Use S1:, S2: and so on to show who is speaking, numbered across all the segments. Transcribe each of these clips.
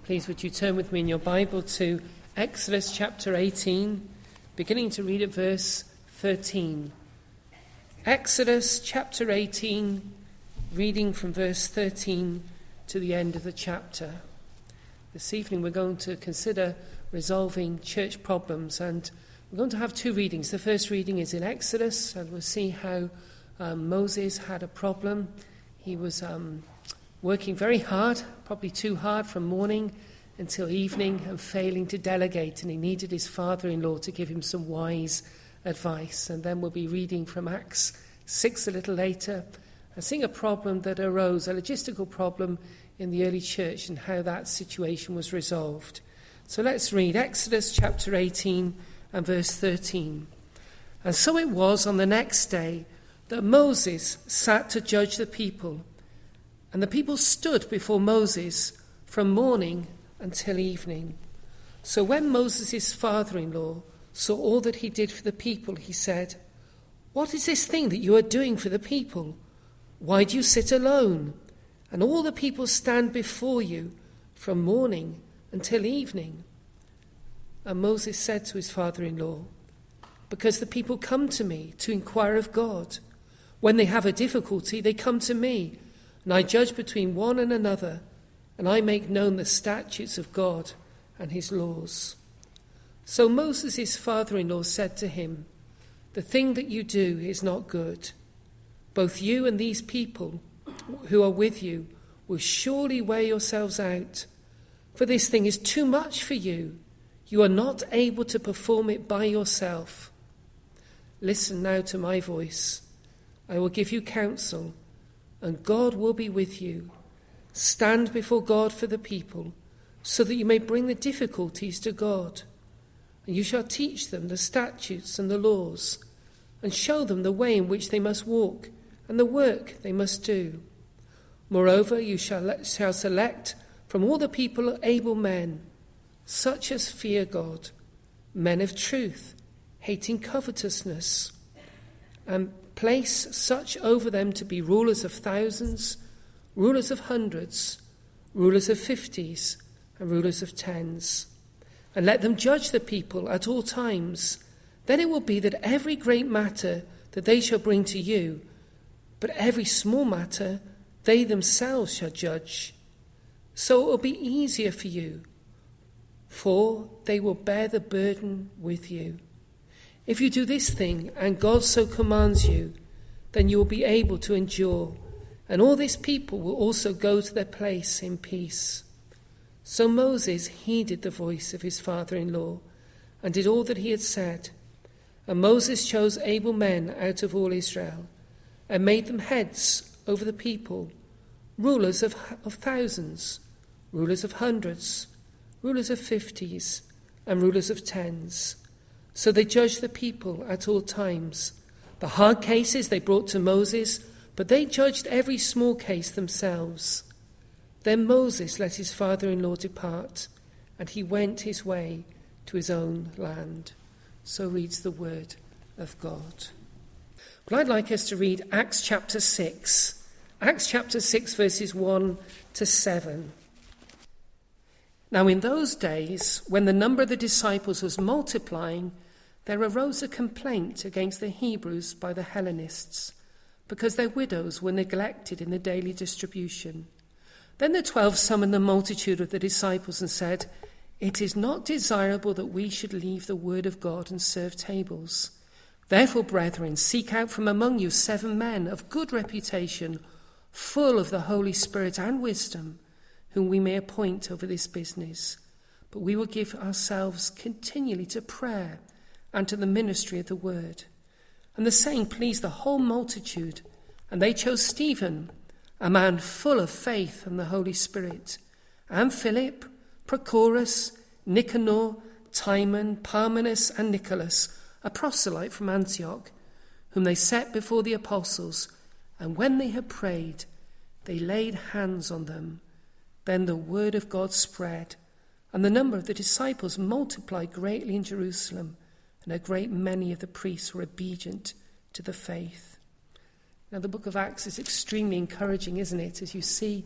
S1: Please would you turn with me in your Bible to Exodus chapter 18, beginning to read at verse 13. Exodus chapter 18, reading from verse 13 to the end of the chapter. This evening we're going to consider resolving church problems, and we're going to have two readings. The first reading is in Exodus, and we'll see how Moses had a problem. He was working very hard, probably too hard, from morning until evening, and failing to delegate, and he needed his father-in-law to give him some wise advice. And then we'll be reading from Acts 6 a little later, and seeing a problem that arose, a logistical problem in the early church, and how that situation was resolved. So let's read Exodus chapter 18 and verse 13. And so it was on the next day that Moses sat to judge the people, and the people stood before Moses from morning until evening. So when Moses' father-in-law saw all that he did for the people, he said, "What is this thing that you are doing for the people? Why do you sit alone, and all the people stand before you from morning until evening?" And Moses said to his father-in-law, "Because the people come to me to inquire of God. When they have a difficulty, they come to me, and I judge between one and another, and I make known the statutes of God and his laws." So Moses' father-in-law said to him, "The thing that you do is not good. Both you and these people who are with you will surely wear yourselves out, for this thing is too much for you. You are not able to perform it by yourself. Listen now to my voice. I will give you counsel, and God will be with you. Stand before God for the people, so that you may bring the difficulties to God. And you shall teach them the statutes and the laws, and show them the way in which they must walk, and the work they must do. Moreover, you shall select from all the people able men, such as fear God, men of truth, hating covetousness, and place such over them to be rulers of thousands, rulers of hundreds, rulers of 50s, and rulers of 10s. And let them judge the people at all times. Then it will be that every great matter that they shall bring to you, but every small matter they themselves shall judge. So it will be easier for you, for they will bear the burden with you. If you do this thing, and God so commands you, then you will be able to endure, and all this people will also go to their place in peace." So Moses heeded the voice of his father-in-law, and did all that he had said. And Moses chose able men out of all Israel, and made them heads over the people, rulers of thousands, rulers of hundreds, rulers of 50s, and rulers of 10s. So they judged the people at all times. The hard cases they brought to Moses, but they judged every small case themselves. Then Moses let his father-in-law depart, and he went his way to his own land. So reads the word of God. But I'd like us to read Acts chapter 6. Acts chapter 6, verses 1 to 7. Now in those days, when the number of the disciples was multiplying, there arose a complaint against the Hebrews by the Hellenists, because their widows were neglected in the daily distribution. Then the 12 summoned the multitude of the disciples and said, "It is not desirable that we should leave the word of God and serve tables. Therefore, brethren, seek out from among you 7 men of good reputation, full of the Holy Spirit and wisdom, whom we may appoint over this business. But we will give ourselves continually to prayer and to the ministry of the word." And the saying pleased the whole multitude, and they chose Stephen, a man full of faith and the Holy Spirit, and Philip, Prochorus, Nicanor, Timon, Parmenas, and Nicholas, a proselyte from Antioch, whom they set before the apostles, and when they had prayed, they laid hands on them. Then the word of God spread, and the number of the disciples multiplied greatly in Jerusalem, and a great many of the priests were obedient to the faith. Now the book of Acts is extremely encouraging, isn't it, as you see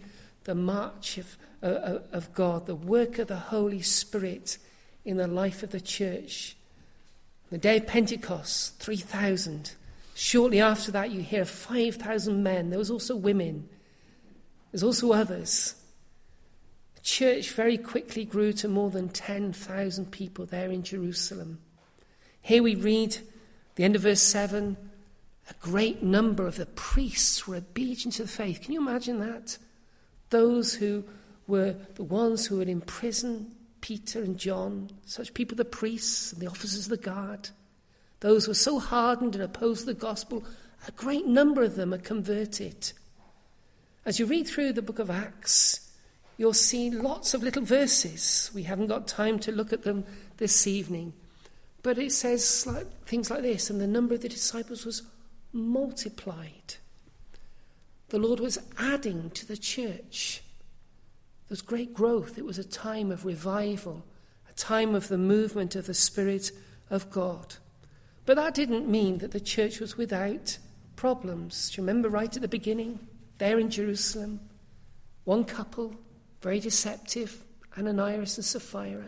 S1: the march of God, the work of the Holy Spirit in the life of the church. The day of Pentecost, 3,000. Shortly after that, you hear 5,000 men. There was also women. There's also others. The church very quickly grew to more than 10,000 people there in Jerusalem. Here we read, the end of verse 7, a great number of the priests were obedient to the faith. Can you imagine that? Those who were the ones who had imprisoned Peter and John, such people, the priests and the officers of the guard, those who were so hardened and opposed to the gospel, a great number of them are converted. As you read through the book of Acts, you'll see lots of little verses. We haven't got time to look at them this evening. But it says things like this, and the number of the disciples was multiplied. The Lord was adding to the church. There was great growth. It was a time of revival, a time of the movement of the Spirit of God. But that didn't mean that the church was without problems. Do you remember right at the beginning, there in Jerusalem, one couple, very deceptive, Ananias and Sapphira.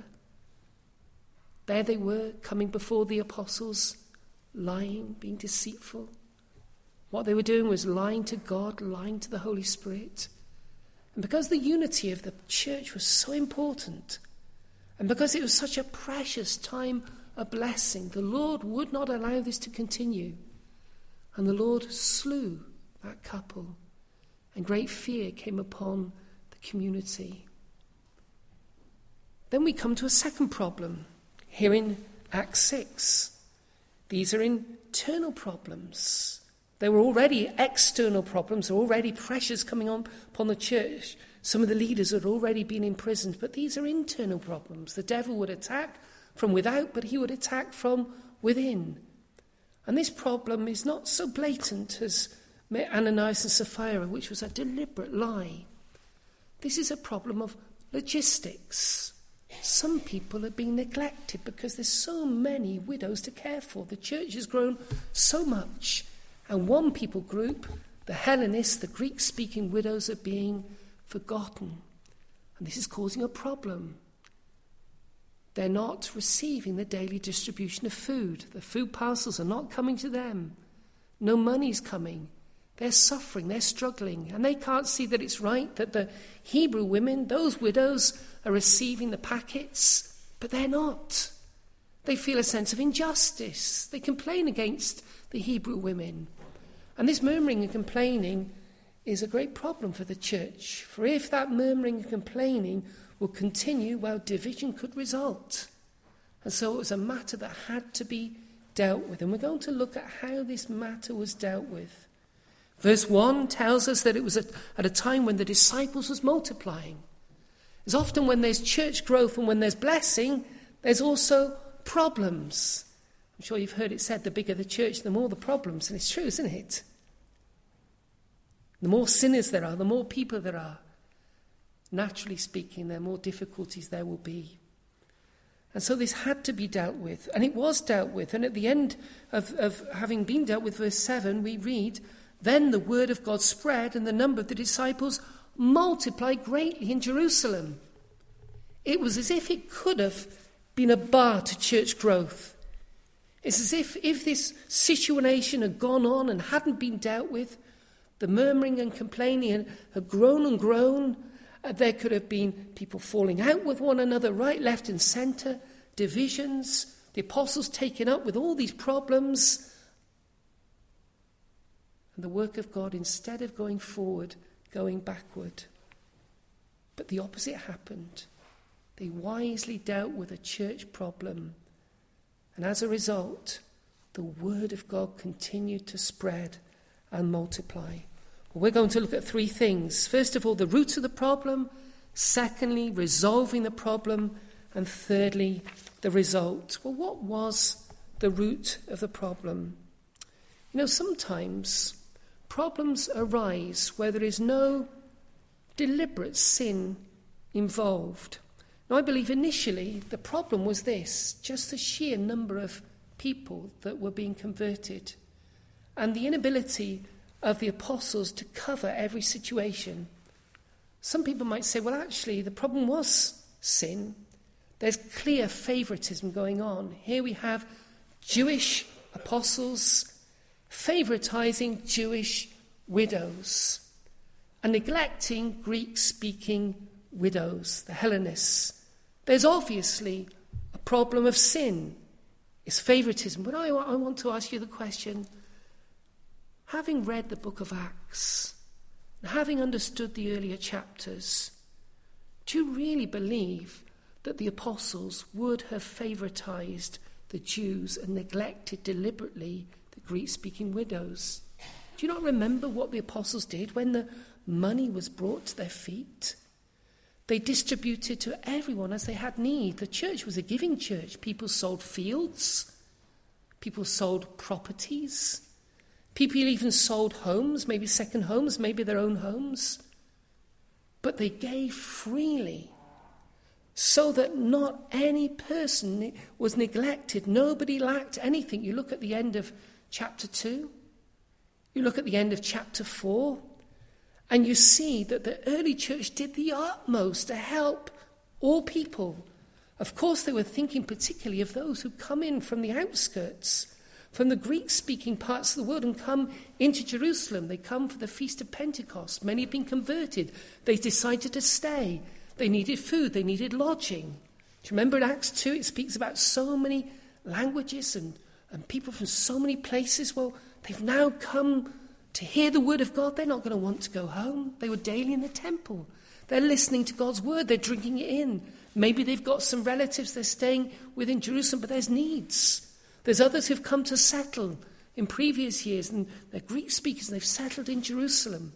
S1: There they were, coming before the apostles, lying, being deceitful. What they were doing was lying to God, lying to the Holy Spirit. And because the unity of the church was so important, and because it was such a precious time of blessing, the Lord would not allow this to continue. And the Lord slew that couple, and great fear came upon the community. Then we come to a second problem, here in Acts 6. These are internal problems. There were already external problems, there were already pressures coming on upon the church. Some of the leaders had already been imprisoned, but these are internal problems. The devil would attack from without, but he would attack from within. And this problem is not so blatant as Ananias and Sapphira, which was a deliberate lie. This is a problem of logistics. Some people are being neglected because there's so many widows to care for. The church has grown so much. And one people group, the Hellenists, the Greek-speaking widows, are being forgotten. And this is causing a problem. They're not receiving the daily distribution of food. The food parcels are not coming to them. No money's coming. They're suffering, they're struggling, and they can't see that it's right that the Hebrew women, those widows, are receiving the packets, but they're not. They feel a sense of injustice. They complain against the Hebrew women. And this murmuring and complaining is a great problem for the church. For if that murmuring and complaining will continue, well, division could result. And so it was a matter that had to be dealt with. And we're going to look at how this matter was dealt with. Verse 1 tells us that it was at a time when the disciples was multiplying. As often when there's church growth and when there's blessing, there's also problems. I'm sure you've heard it said, the bigger the church, the more the problems. And it's true, isn't it? The more sinners there are, the more people there are. Naturally speaking, the more difficulties there will be. And so this had to be dealt with. And it was dealt with. And at the end of having been dealt with, verse 7, we read, "Then the word of God spread, and the number of the disciples multiplied greatly in Jerusalem." It was as if it could have been a bar to church growth. It's as if this situation had gone on and hadn't been dealt with, the murmuring and complaining had grown and grown. There could have been people falling out with one another, right, left and centre, divisions, the apostles taken up with all these problems. And the work of God, instead of going forward, going backward. But the opposite happened. They wisely dealt with a church problem. And as a result, the word of God continued to spread and multiply. Well, we're going to look at three things. First of all, the root of the problem. Secondly, resolving the problem. And thirdly, the result. Well, what was the root of the problem? You know, sometimes problems arise where there is no deliberate sin involved. Now, I believe initially the problem was this, just the sheer number of people that were being converted and the inability of the apostles to cover every situation. Some people might say, well, actually, the problem was sin. There's clear favoritism going on. Here we have Jewish apostles favoritizing Jewish widows and neglecting Greek-speaking widows, the Hellenists. There's obviously a problem of sin. It's favoritism. But I want to ask you the question, having read the book of Acts, and having understood the earlier chapters, do you really believe that the apostles would have favoritized the Jews and neglected deliberately the Greek-speaking widows? Do you not remember what the apostles did when the money was brought to their feet? They distributed to everyone as they had need. The church was a giving church. People sold fields. People sold properties. People even sold homes, maybe second homes, maybe their own homes. But they gave freely so that not any person was neglected. Nobody lacked anything. You look at the end of chapter 2. You look at the end of chapter 4. And you see that the early church did the utmost to help all people. Of course, they were thinking particularly of those who come in from the outskirts, from the Greek-speaking parts of the world and come into Jerusalem. They come for the Feast of Pentecost. Many have been converted. They decided to stay. They needed food. They needed lodging. Do you remember in Acts 2, it speaks about so many languages and people from so many places? Well, they've now come to hear the word of God. They're not going to want to go home. They were daily in the temple. They're listening to God's word. They're drinking it in. Maybe they've got some relatives they're staying with in Jerusalem, but there's needs. There's others who've come to settle in previous years, and they're Greek speakers, and they've settled in Jerusalem.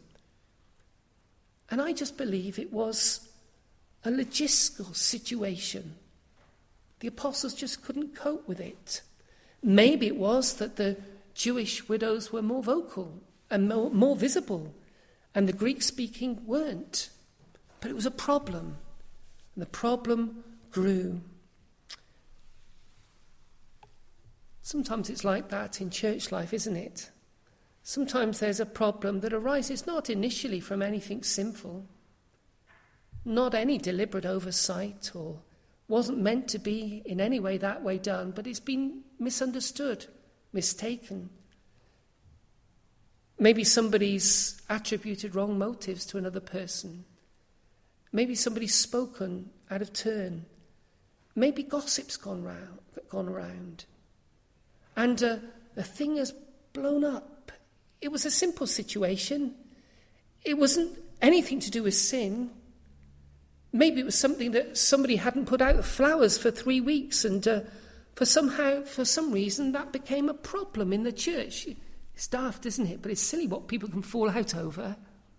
S1: And I just believe it was a logistical situation. The apostles just couldn't cope with it. Maybe it was that the Jewish widows were more vocal and more visible, and the Greek-speaking weren't. But it was a problem, and the problem grew. Sometimes it's like that in church life, isn't it? Sometimes there's a problem that arises not initially from anything sinful, not any deliberate oversight, or wasn't meant to be in any way that way done, but it's been misunderstood, mistaken. Maybe somebody's attributed wrong motives to another person. Maybe somebody's spoken out of turn. Maybe gossip's gone around. And a thing has blown up. It was a simple situation. It wasn't anything to do with sin. Maybe it was something that somebody hadn't put out flowers for 3 weeks, and for some reason, that became a problem in the church. It's daft, isn't it? But it's silly what people can fall out over.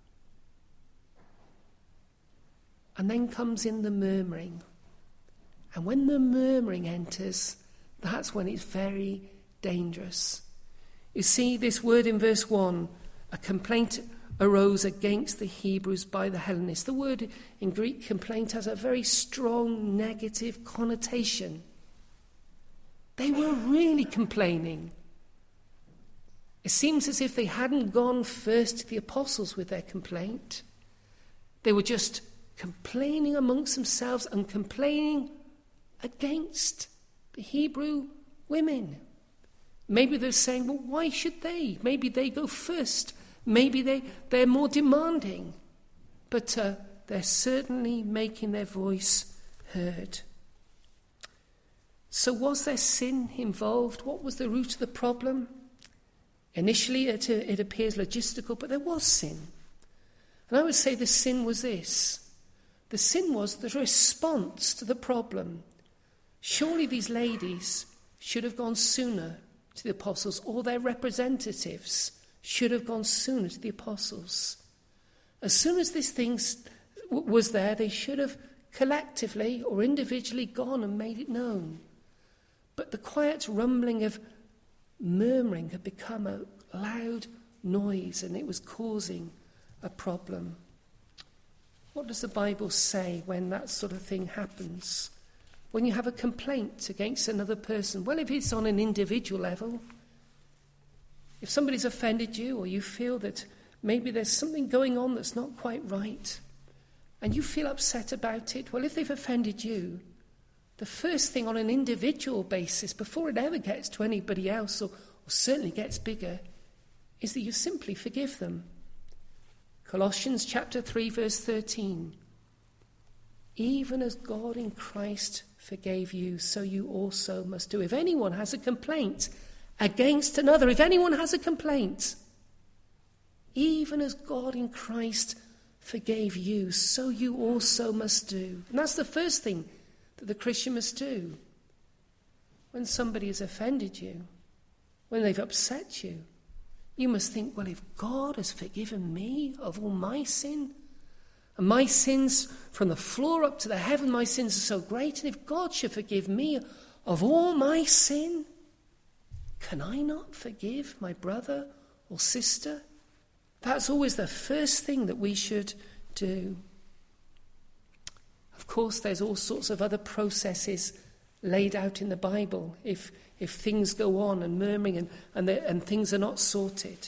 S1: And then comes in the murmuring. And when the murmuring enters, that's when it's very dangerous. You see this word in verse 1, a complaint arose against the Hebrews by the Hellenists. The word in Greek, complaint, has a very strong negative connotation. They were really complaining. It seems as if they hadn't gone first to the apostles with their complaint. They were just complaining amongst themselves and complaining against the Hebrew women. Maybe they're saying, well, why should they? Maybe they go first. Maybe they're more demanding. But they're certainly making their voice heard. So was there sin involved? What was the root of the problem? Initially, it appears logistical, but there was sin. And I would say the sin was this. The sin was the response to the problem. Surely these ladies should have gone sooner to the apostles, or their representatives should have gone sooner to the apostles. As soon as this thing was there, they should have collectively or individually gone and made it known. But the quiet rumbling of murmuring had become a loud noise, and it was causing a problem. What does the Bible say when that sort of thing happens? When you have a complaint against another person? Well, if it's on an individual level, if somebody's offended you, or you feel that maybe there's something going on that's not quite right, and you feel upset about it, well, if they've offended you, the first thing on an individual basis, before it ever gets to anybody else, or certainly gets bigger, is that you simply forgive them. Colossians chapter 3, verse 13. Even as God in Christ forgave you, so you also must do. If anyone has a complaint against another, even as God in Christ forgave you, so you also must do. And that's the first thing that the Christian must do. When somebody has offended you, when they've upset you, you must think, well, if God has forgiven me of all my sin, and my sins from the floor up to the heaven, my sins are so great, and if God should forgive me of all my sin, can I not forgive my brother or sister? That's always the first thing that we should do. Of course, there's all sorts of other processes laid out in the Bible if things go on and murmuring and things are not sorted.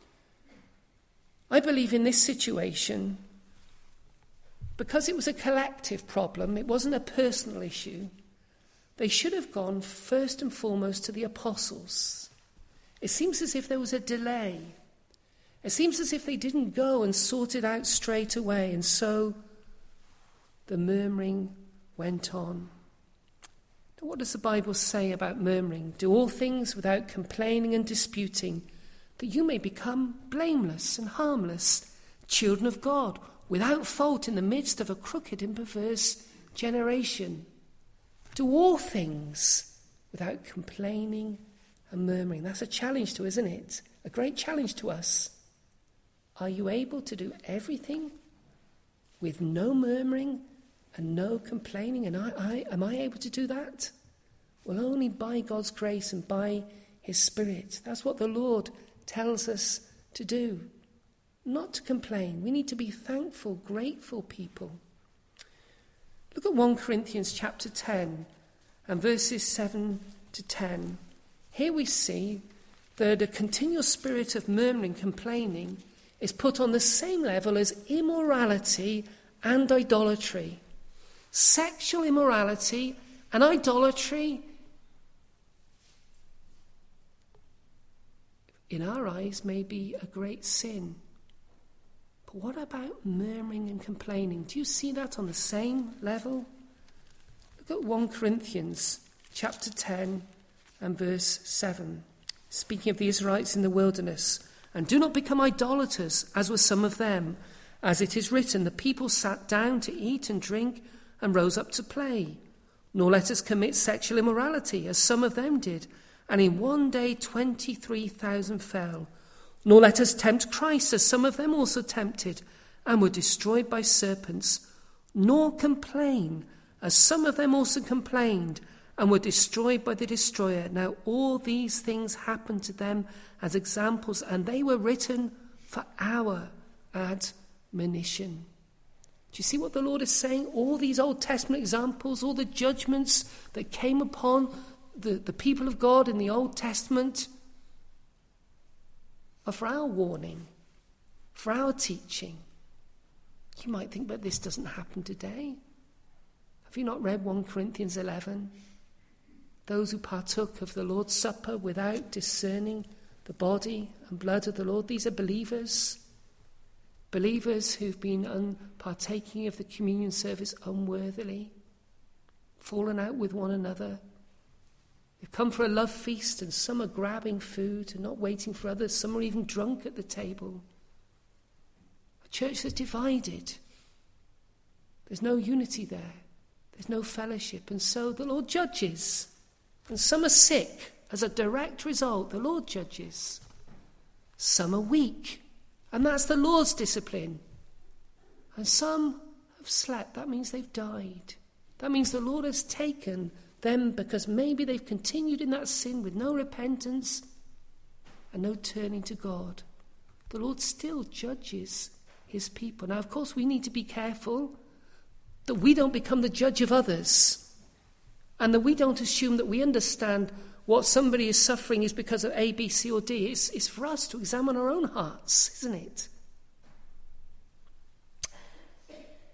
S1: I believe in this situation, because it was a collective problem, it wasn't a personal issue, they should have gone first and foremost to the apostles. It seems as if there was a delay. It seems as if they didn't go and sort it out straight away, and so the murmuring went on. Now, what does the Bible say about murmuring? Do all things without complaining and disputing, that you may become blameless and harmless, children of God, without fault in the midst of a crooked and perverse generation. Do all things without complaining and murmuring. That's a challenge to us, isn't it? A great challenge to us. Are you able to do everything with no murmuring and no complaining? And am I able to do that? Well, only by God's grace and by his Spirit. That's what the Lord tells us to do. Not to complain. We need to be thankful, grateful people. Look at 1 Corinthians chapter 10 and verses 7 to 10. Here we see that a continual spirit of murmuring, complaining, is put on the same level as immorality and idolatry. Sexual immorality and idolatry, in our eyes, may be a great sin. But what about murmuring and complaining? Do you see that on the same level? Look at 1 Corinthians chapter 10 and verse 7. Speaking of the Israelites in the wilderness, and do not become idolaters, as were some of them. As it is written, the people sat down to eat and drink and rose up to play. Nor let us commit sexual immorality, as some of them did. And in one day 23,000 fell. Nor let us tempt Christ, as some of them also tempted, and were destroyed by serpents. Nor complain, as some of them also complained, and were destroyed by the destroyer. Now all these things happened to them as examples, and they were written for our admonition. Do you see what the Lord is saying? All these Old Testament examples, all the judgments that came upon the people of God in the Old Testament are for our warning, for our teaching. You might think, but this doesn't happen today. Have you not read 1 Corinthians 11? Those who partook of the Lord's Supper without discerning the body and blood of the Lord, these are believers. Believers who've been partaking of the communion service unworthily, fallen out with one another. They've come for a love feast, and some are grabbing food and not waiting for others. Some are even drunk at the table. A church that's divided. There's no unity there. There's no fellowship. And so the Lord judges. And some are sick. As a direct result, the Lord judges. Some are weak. And that's the Lord's discipline. And some have slept. That means they've died. That means the Lord has taken them because maybe they've continued in that sin with no repentance and no turning to God. The Lord still judges his people. Now, of course, we need to be careful that we don't become the judge of others, and that we don't assume that we understand what somebody is suffering is because of A, B, C, or D. It's for us to examine our own hearts, isn't it?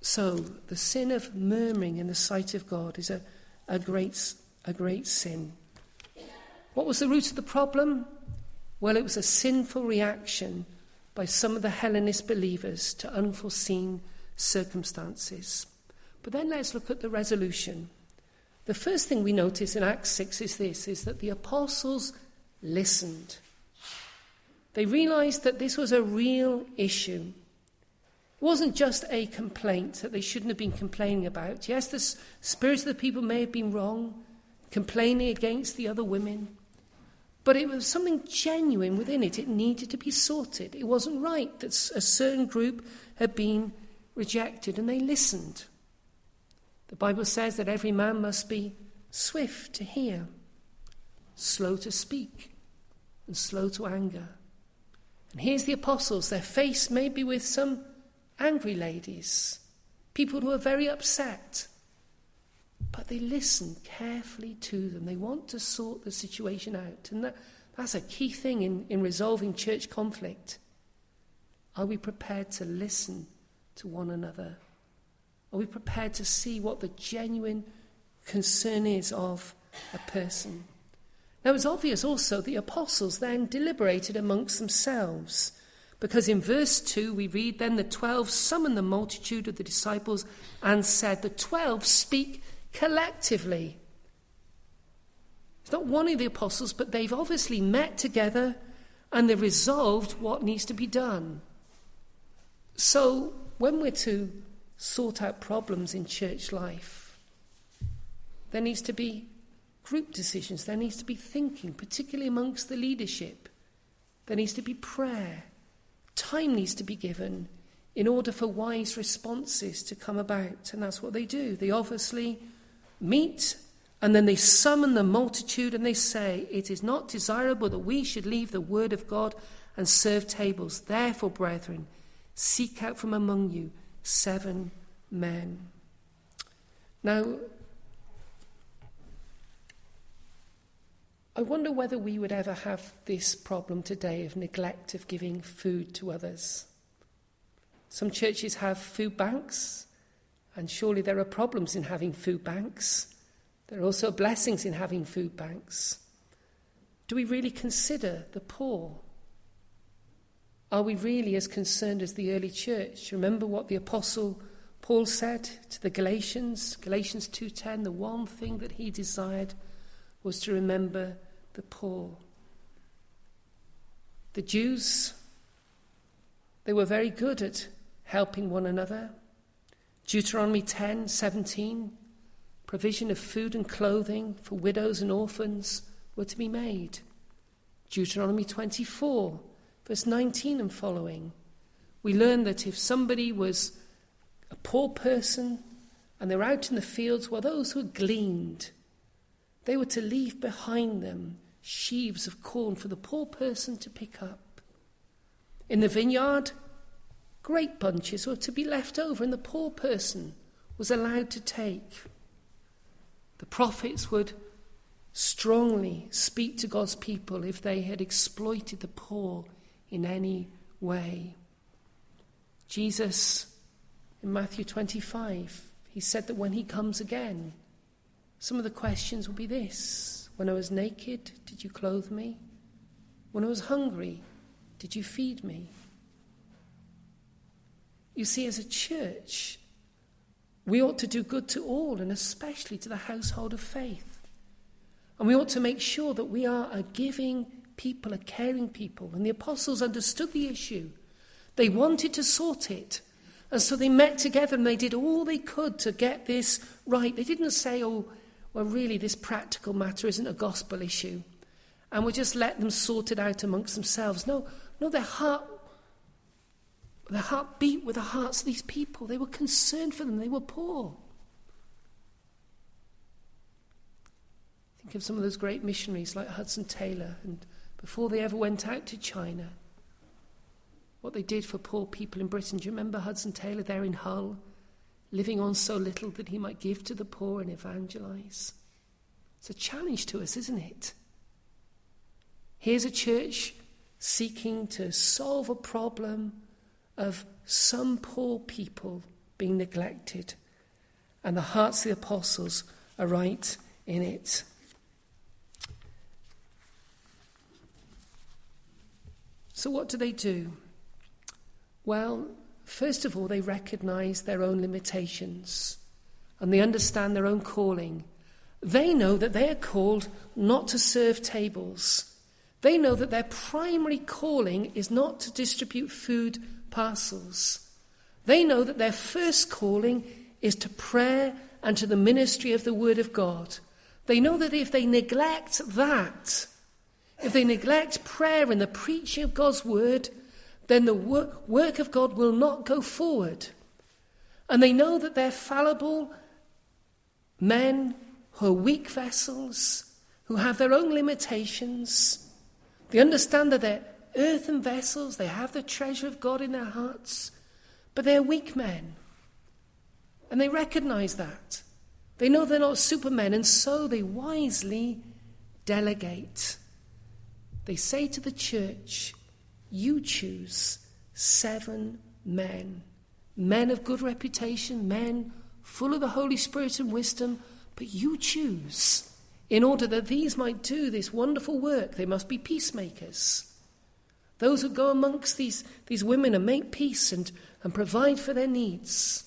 S1: So the sin of murmuring in the sight of God is a great sin. What was the root of the problem? Well, it was a sinful reaction by some of the Hellenist believers to unforeseen circumstances. But then let's look at the resolution. The first thing we notice in Acts 6 is that the apostles listened. They realized that this was a real issue. It wasn't just a complaint that they shouldn't have been complaining about. Yes, the spirit of the people may have been wrong, complaining against the other women, but it was something genuine within it. It needed to be sorted. It wasn't right that a certain group had been rejected, and they listened. The Bible says that every man must be swift to hear, slow to speak, and slow to anger. And here's the apostles. They're faced maybe with some angry ladies, people who are very upset, but they listen carefully to them. They want to sort the situation out. And that's a key thing in resolving church conflict. Are we prepared to listen to one another? Are we prepared to see what the genuine concern is of a person? Now, it's obvious also the apostles then deliberated amongst themselves, because in verse 2 we read, "Then the 12 summoned the multitude of the disciples and said," the 12 speak collectively. It's not one of the apostles, but they've obviously met together and they've resolved what needs to be done. So when we're to sort out problems in church life, there needs to be group decisions, there needs to be thinking, particularly amongst the leadership. There needs to be prayer. Time needs to be given in order for wise responses to come about. And that's what they do. They obviously meet, and then they summon the multitude and they say, "It is not desirable that we should leave the word of God and serve tables. Therefore, brethren, seek out from among you 7 men." Now, I wonder whether we would ever have this problem today of neglect of giving food to others. Some churches have food banks, and surely there are problems in having food banks. There are also blessings in having food banks. Do we really consider the poor? Are we really as concerned as the early church? Remember what the Apostle Paul said to the Galatians 2:10, the one thing that he desired was to remember the poor. The Jews, they were very good at helping one another. Deuteronomy 10:17, provision of food and clothing for widows and orphans were to be made. Deuteronomy 24, verse 19 and following, we learn that if somebody was a poor person and they were out in the fields, well, those who had gleaned, they were to leave behind them sheaves of corn for the poor person to pick up. In the vineyard, grape bunches were to be left over and the poor person was allowed to take. The prophets would strongly speak to God's people if they had exploited the poor in any way. Jesus, in Matthew 25, he said that when he comes again, some of the questions will be this: when I was naked, did you clothe me? When I was hungry, did you feed me? You see, as a church, we ought to do good to all, and especially to the household of faith. And we ought to make sure that we are a giving people, a caring people. And the apostles understood the issue. They wanted to sort it. And so they met together and they did all they could to get this right. They didn't say, "Oh, well, really, this practical matter isn't a gospel issue, and we'll just let them sort it out amongst themselves." No, their heart beat with the hearts of these people. They were concerned for them. They were poor. Think of some of those great missionaries like Hudson Taylor, and before they ever went out to China, what they did for poor people in Britain. Do you remember Hudson Taylor there in Hull, living on so little that he might give to the poor and evangelize? It's a challenge to us, isn't it? Here's a church seeking to solve a problem of some poor people being neglected. And the hearts of the apostles are right in it. So what do? Well, first of all, they recognize their own limitations and they understand their own calling. They know that they are called not to serve tables. They know that their primary calling is not to distribute food parcels. They know that their first calling is to prayer and to the ministry of the Word of God. They know that if they neglect that, if they neglect prayer and the preaching of God's Word, then the work of God will not go forward. And they know that they're fallible men who are weak vessels, who have their own limitations. They understand that they're earthen vessels, they have the treasure of God in their hearts, but they're weak men. And they recognize that. They know they're not supermen, and so they wisely delegate. They say to the church, you choose 7 men. Men of good reputation, men full of the Holy Spirit and wisdom, but you choose. In order that these might do this wonderful work, they must be peacemakers. Those who go amongst these women and make peace and provide for their needs.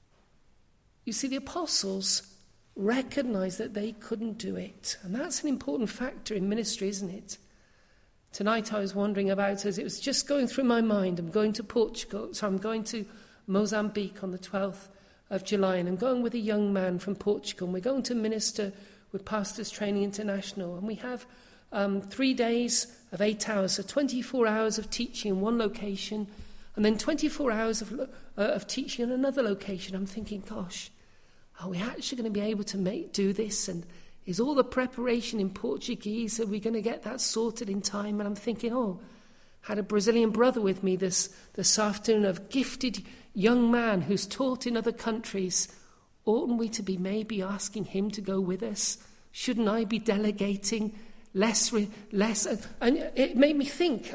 S1: You see, the apostles recognized that they couldn't do it. And that's an important factor in ministry, isn't it? Tonight I was wondering about, as it was just going through my mind, I'm going to Portugal, so I'm going to Mozambique on the 12th of July, and I'm going with a young man from Portugal, and we're going to minister with Pastors Training International, and we have 3 days of 8 hours, so 24 hours of teaching in one location, and then 24 hours of teaching in another location. I'm thinking, gosh, are we actually going to be able to do this? And is all the preparation in Portuguese? Are we going to get that sorted in time? And I'm thinking, had a Brazilian brother with me this afternoon, a gifted young man who's taught in other countries. Oughtn't we to be maybe asking him to go with us? Shouldn't I be delegating less? And it made me think,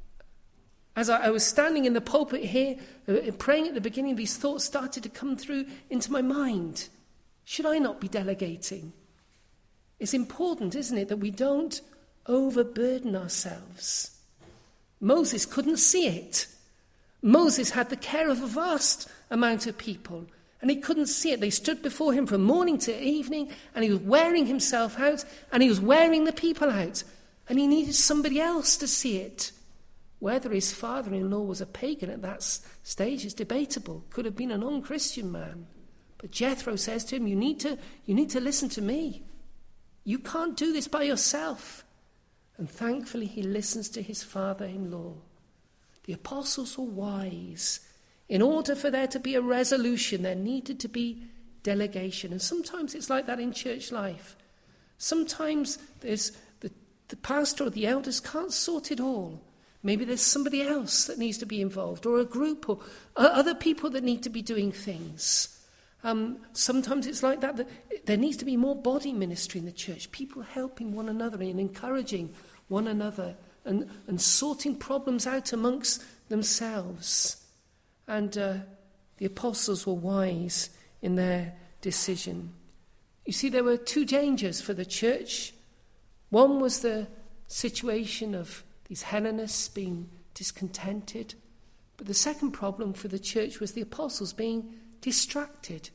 S1: as I was standing in the pulpit here, praying at the beginning, these thoughts started to come through into my mind. Should I not be delegating? It's important, isn't it, that we don't overburden ourselves. Moses couldn't see it. Moses had the care of a vast amount of people, and he couldn't see it. They stood before him from morning to evening, and he was wearing himself out, and he was wearing the people out, and he needed somebody else to see it. Whether his father-in-law was a pagan at that stage is debatable. Could have been a non-Christian man. But Jethro says to him, you need to listen to me. You can't do this by yourself. And thankfully he listens to his father-in-law. The apostles were wise. In order for there to be a resolution, there needed to be delegation. And sometimes it's like that in church life. Sometimes there's the pastor or the elders can't sort it all. Maybe there's somebody else that needs to be involved, or a group, or other people that need to be doing things. Sometimes it's like that there needs to be more body ministry in the church, people helping one another and encouraging one another and sorting problems out amongst themselves. And the apostles were wise in their decision. You see, there were 2 dangers for the church. One was the situation of these Hellenists being discontented. But the second problem for the church was the apostles being distracted.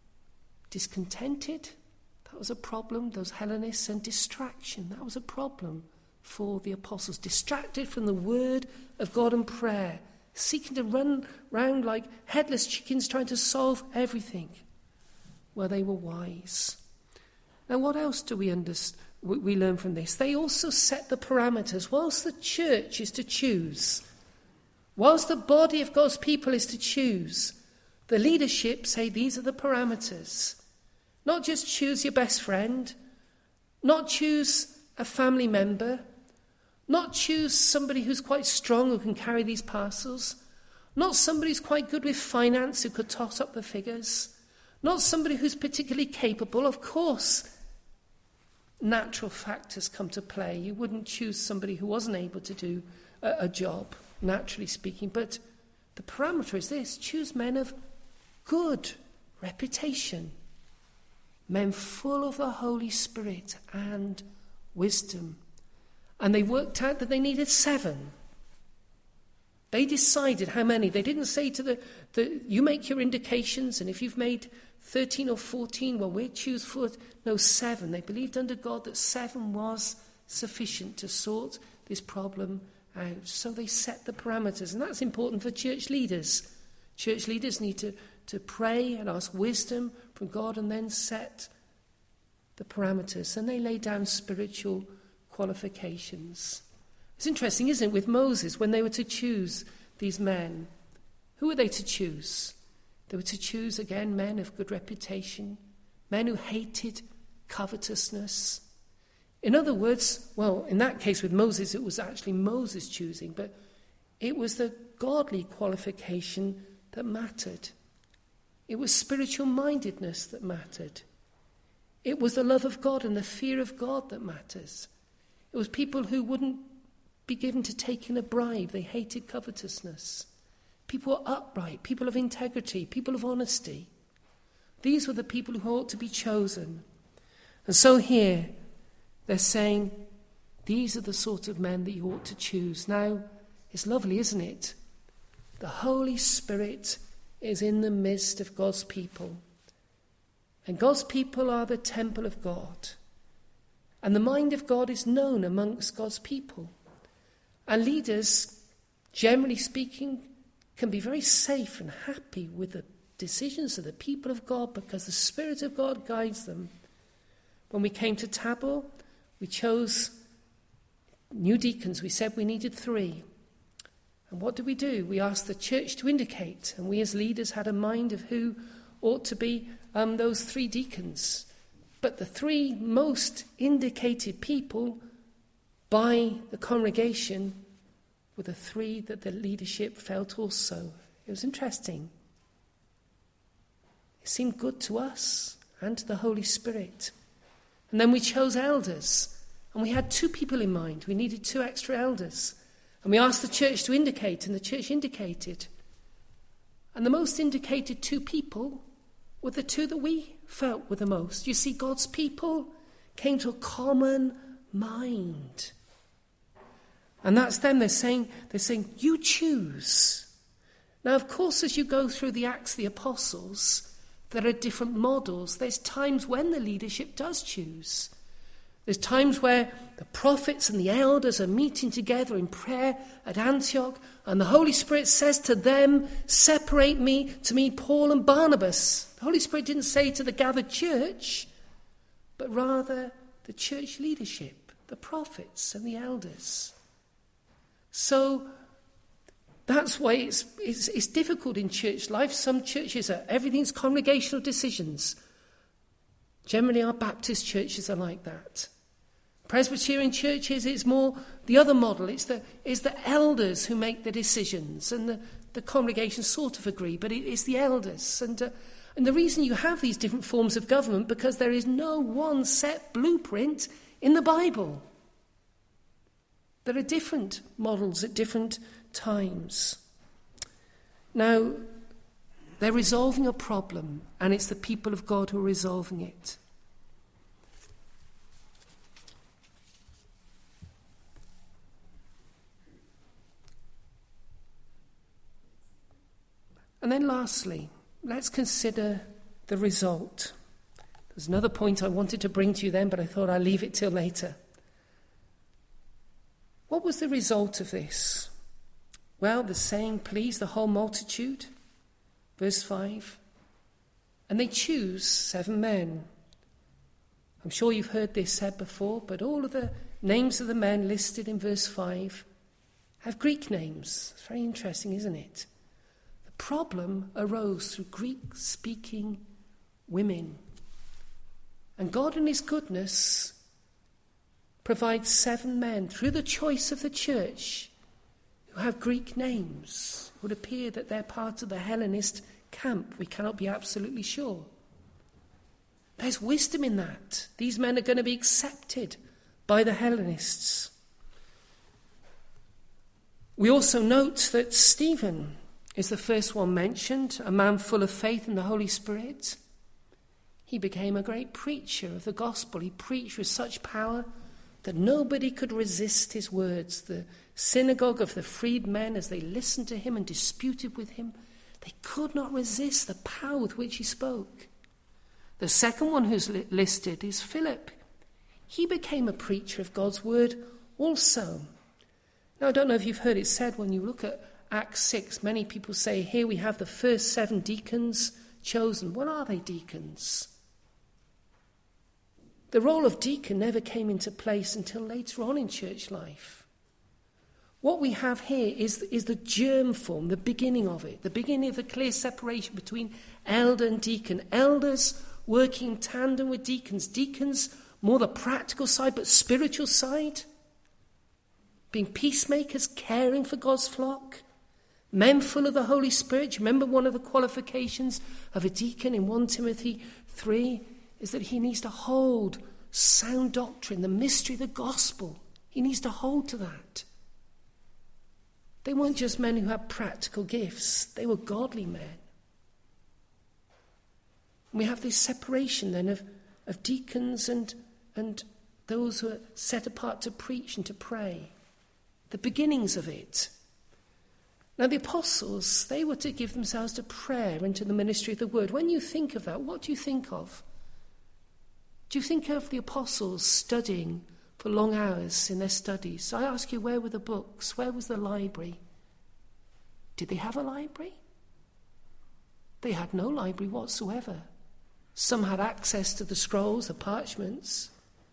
S1: Discontented, that was a problem. Those Hellenists, and distraction, that was a problem for the apostles. Distracted from the word of God and prayer, seeking to run round like headless chickens trying to solve everything. Well, they were wise. Now, what else do we learn from this? They also set the parameters. Whilst the church is to choose, whilst the body of God's people is to choose, the leadership say these are the parameters. Not just choose your best friend, not choose a family member, not choose somebody who's quite strong who can carry these parcels, not somebody who's quite good with finance who could toss up the figures, not somebody who's particularly capable. Of course, natural factors come to play. You wouldn't choose somebody who wasn't able to do a job, naturally speaking. But the parameter is this: choose men of good reputation. Men full of the Holy Spirit and wisdom. And they worked out that they needed 7. They decided how many. They didn't say to you make your indications, and if you've made 13 or 14, well, we'll choose 4. No, 7. They believed under God that 7 was sufficient to sort this problem out. So they set the parameters, and that's important for church leaders. Church leaders need to pray and ask wisdom from God and then set the parameters. And they lay down spiritual qualifications. It's interesting, isn't it, with Moses, when they were to choose these men, who were they to choose? They were to choose, again, men of good reputation, men who hated covetousness. In other words, well, in that case with Moses, it was actually Moses choosing, but it was the godly qualification that mattered. It was spiritual mindedness that mattered. It was the love of God and the fear of God that matters. It was people who wouldn't be given to taking a bribe. They hated covetousness. People were upright, people of integrity, people of honesty. These were the people who ought to be chosen. And so here, they're saying, these are the sort of men that you ought to choose. Now, it's lovely, isn't it? The Holy Spirit is in the midst of God's people. And God's people are the temple of God. And the mind of God is known amongst God's people. And leaders, generally speaking, can be very safe and happy with the decisions of the people of God because the Spirit of God guides them. When we came to Tabor, we chose new deacons. We said we needed 3. And what did we do? We asked the church to indicate, and we as leaders had a mind of who ought to be those 3 deacons. But the 3 most indicated people by the congregation were the 3 that the leadership felt also. It was interesting. It seemed good to us and to the Holy Spirit. And then we chose elders, and we had 2 people in mind. We needed 2 extra elders. And we asked the church to indicate, and the church indicated. And the most indicated 2 people were the 2 that we felt were the most. You see, God's people came to a common mind. And that's them. They're saying, you choose. Now, of course, as you go through the Acts of the Apostles, there are different models. There's times when the leadership does choose. There's times where the prophets and the elders are meeting together in prayer at Antioch, and the Holy Spirit says to them, separate to me, Paul and Barnabas. The Holy Spirit didn't say to the gathered church, but rather the church leadership, the prophets and the elders. So that's why it's difficult in church life. Some churches everything's congregational decisions. Generally, our Baptist churches are like that. Presbyterian churches, it's more the other model. It's the elders who make the decisions, and the congregation sort of agree, but it's the elders. And the reason you have these different forms of government, because there is no one set blueprint in the Bible. There are different models at different times. Now, they're resolving a problem, and it's the people of God who are resolving it. And then lastly, let's consider the result. There's another point I wanted to bring to you then, but I thought I'll leave it till later. What was the result of this? Well, the saying pleased the whole multitude. Verse 5. And they choose 7 men. I'm sure you've heard this said before, but all of the names of the men listed in verse 5 have Greek names. It's very interesting, isn't it? The problem arose through Greek-speaking women. And God in his goodness provides 7 men through the choice of the church who have Greek names. It would appear that they're part of the Hellenist camp. We cannot be absolutely sure. There's wisdom in that. These men are going to be accepted by the Hellenists. We also note that Stephen is the first one mentioned, a man full of faith in the Holy Spirit. He became a great preacher of the gospel. He preached with such power that nobody could resist his words. The synagogue of the freedmen, as they listened to him and disputed with him, they could not resist the power with which he spoke. The second one who's listed is Philip. He became a preacher of God's word also. Now, I don't know if you've heard it said when you look at Acts 6, many people say, here we have the first 7 deacons chosen. What are they, deacons? The role of deacon never came into place until later on in church life. What we have here is the germ form, the beginning of it, the beginning of the clear separation between elder and deacon. Elders working in tandem with deacons. Deacons, more the practical side, but spiritual side. Being peacemakers, caring for God's flock. Men full of the Holy Spirit. You remember one of the qualifications of a deacon in 1 Timothy 3 is that he needs to hold sound doctrine, the mystery of the gospel. He needs to hold to that. They weren't just men who had practical gifts. They were godly men. And we have this separation then of deacons and those who are set apart to preach and to pray. The beginnings of it. Now the apostles, they were to give themselves to prayer and to the ministry of the word. When you think of that, what do you think of? Do you think of the apostles studying for long hours in their studies? I ask you, where were the books? Where was the library? Did they have a library? They had no library whatsoever. Some had access to the scrolls, the parchments.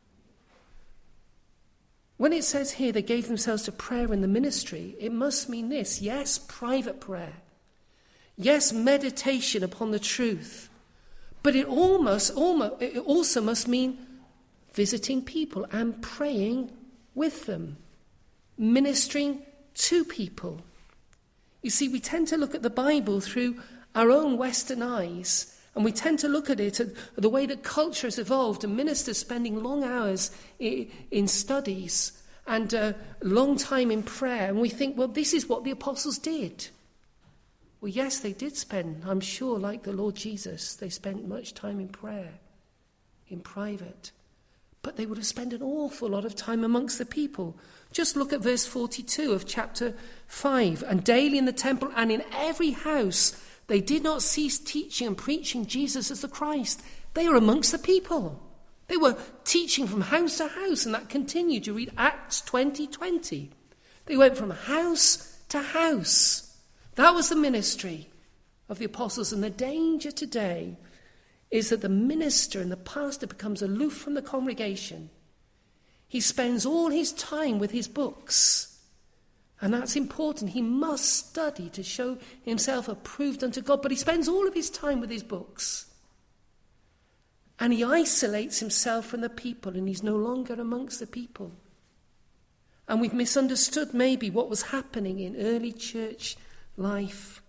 S1: When it says here they gave themselves to prayer and the ministry, it must mean this. Yes, private prayer. Yes, meditation upon the truth. But it also must mean visiting people and praying with them. Ministering to people. You see, we tend to look at the Bible through our own Western eyes. And we tend to look at it the way that culture has evolved, and ministers spending long hours in studies and a long time in prayer. And we think, well, this is what the apostles did. Well, yes, they did spend, I'm sure, like the Lord Jesus, they spent much time in prayer, in private. But they would have spent an awful lot of time amongst the people. Just look at verse 42 of chapter 5. And daily in the temple and in every house they did not cease teaching and preaching Jesus as the Christ. They were amongst the people. They were teaching from house to house, and that continued. You read Acts 20:20. They went from house to house. That was the ministry of the apostles. And the danger today is that the minister and the pastor becomes aloof from the congregation. He spends all his time with his books. And that's important. He must study to show himself approved unto God. But he spends all of his time with his books. And he isolates himself from the people, and he's no longer amongst the people. And we've misunderstood maybe what was happening in early church life.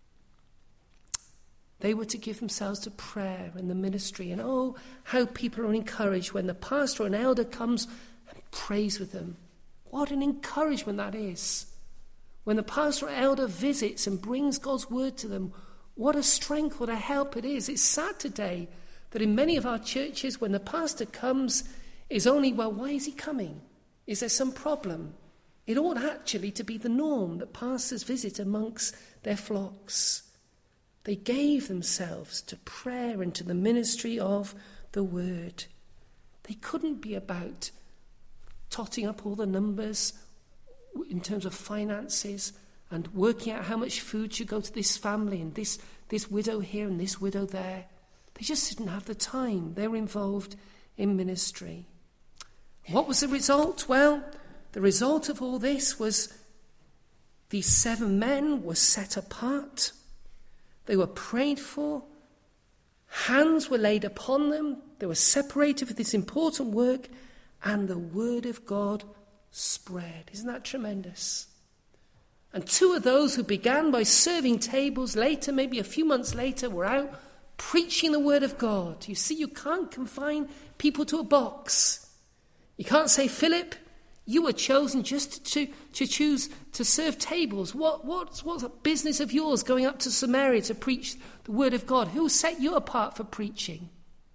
S1: They were to give themselves to prayer and the ministry. And oh, how people are encouraged when the pastor or an elder comes and prays with them. What an encouragement that is. When the pastor or elder visits and brings God's word to them, what a strength, what a help it is. It's sad today that in many of our churches, when the pastor comes, is only, well, why is he coming? Is there some problem? It ought actually to be the norm that pastors visit amongst their flocks. They gave themselves to prayer and to the ministry of the word. They couldn't be about totting up all the numbers in terms of finances and working out how much food should go to this family and this widow here and this widow there. They just didn't have the time. They were involved in ministry. What was the result? Well, the result of all this was these 7 men were set apart. They were prayed for. Hands were laid upon them. They were separated for this important work. And the word of God spread. Isn't that tremendous? And 2 of those who began by serving tables later, maybe a few months later, were out preaching the word of God. You see, you can't confine people to a box. You can't say, Philip, You were chosen just to choose to serve tables. What's a business of yours going up to Samaria to preach the word of God? Who set you apart for preaching?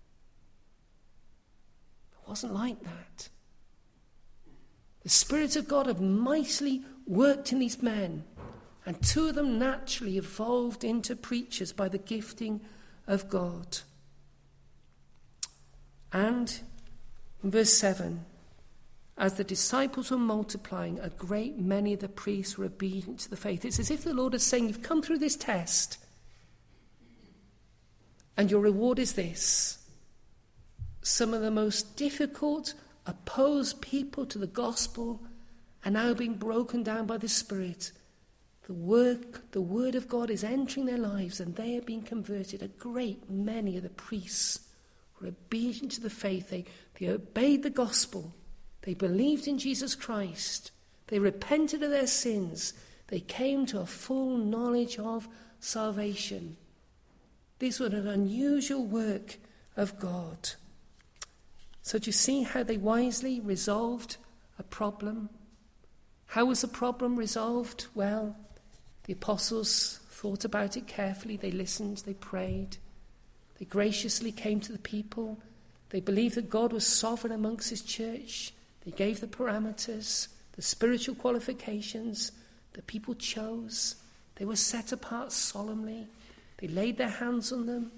S1: It wasn't like that. The Spirit of God had mightily worked in these men, and two of them naturally evolved into preachers by the gifting of God. And in verse 7, as the disciples were multiplying, a great many of the priests were obedient to the faith. It's as if the Lord is saying, you've come through this test, and your reward is this. Some of the most difficult, opposed people to the gospel are now being broken down by the Spirit. The word of God is entering their lives, and they are being converted. A great many of the priests were obedient to the faith. They obeyed the gospel. They believed in Jesus Christ. They repented of their sins. They came to a full knowledge of salvation. This was an unusual work of God. So do you see how they wisely resolved a problem? How was the problem resolved? Well, the apostles thought about it carefully. They listened, they prayed. They graciously came to the people. They believed that God was sovereign amongst his church. They gave the parameters, the spiritual qualifications. The people chose. They were set apart solemnly. They laid their hands on them.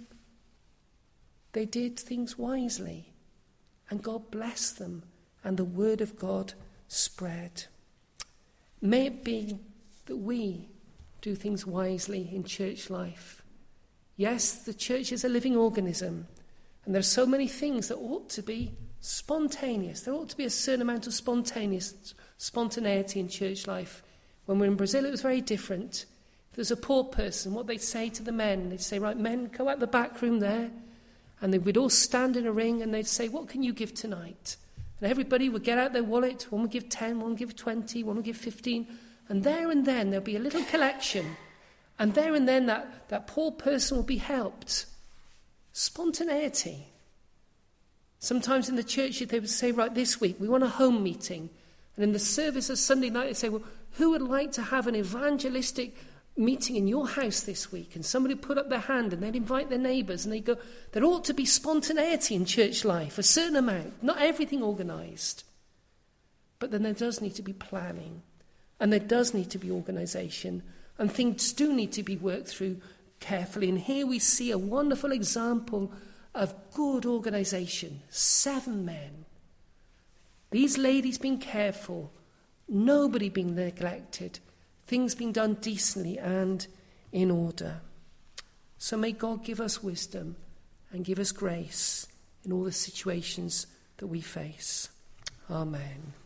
S1: They did things wisely. And God blessed them, and the word of God spread. May it be that we do things wisely in church life. Yes, the church is a living organism, and there are so many things that ought to be spontaneous. There ought to be a certain amount of spontaneity in church life. When we were in Brazil, it was very different. If there's a poor person, what they'd say to the men, they'd say, right, men, go out the back room there. And they would all stand in a ring, and they'd say, what can you give tonight? And everybody would get out their wallet. One would give 10, one would give 20, one would give 15. And then there'll be a little collection. And then that poor person will be helped. Spontaneity. Sometimes in the church they would say, right, this week we want a home meeting. And in the service of Sunday night they'd say, well, who would like to have an evangelistic meeting in your house this week? And somebody put up their hand, and they'd invite their neighbours, and they'd go, there ought to be spontaneity in church life, a certain amount, not everything organised. But then there does need to be planning, and there does need to be organisation, and things do need to be worked through carefully. And here we see a wonderful example of good organisation. 7 men. These ladies being careful, nobody being neglected, things being done decently and in order. So may God give us wisdom and give us grace in all the situations that we face. Amen.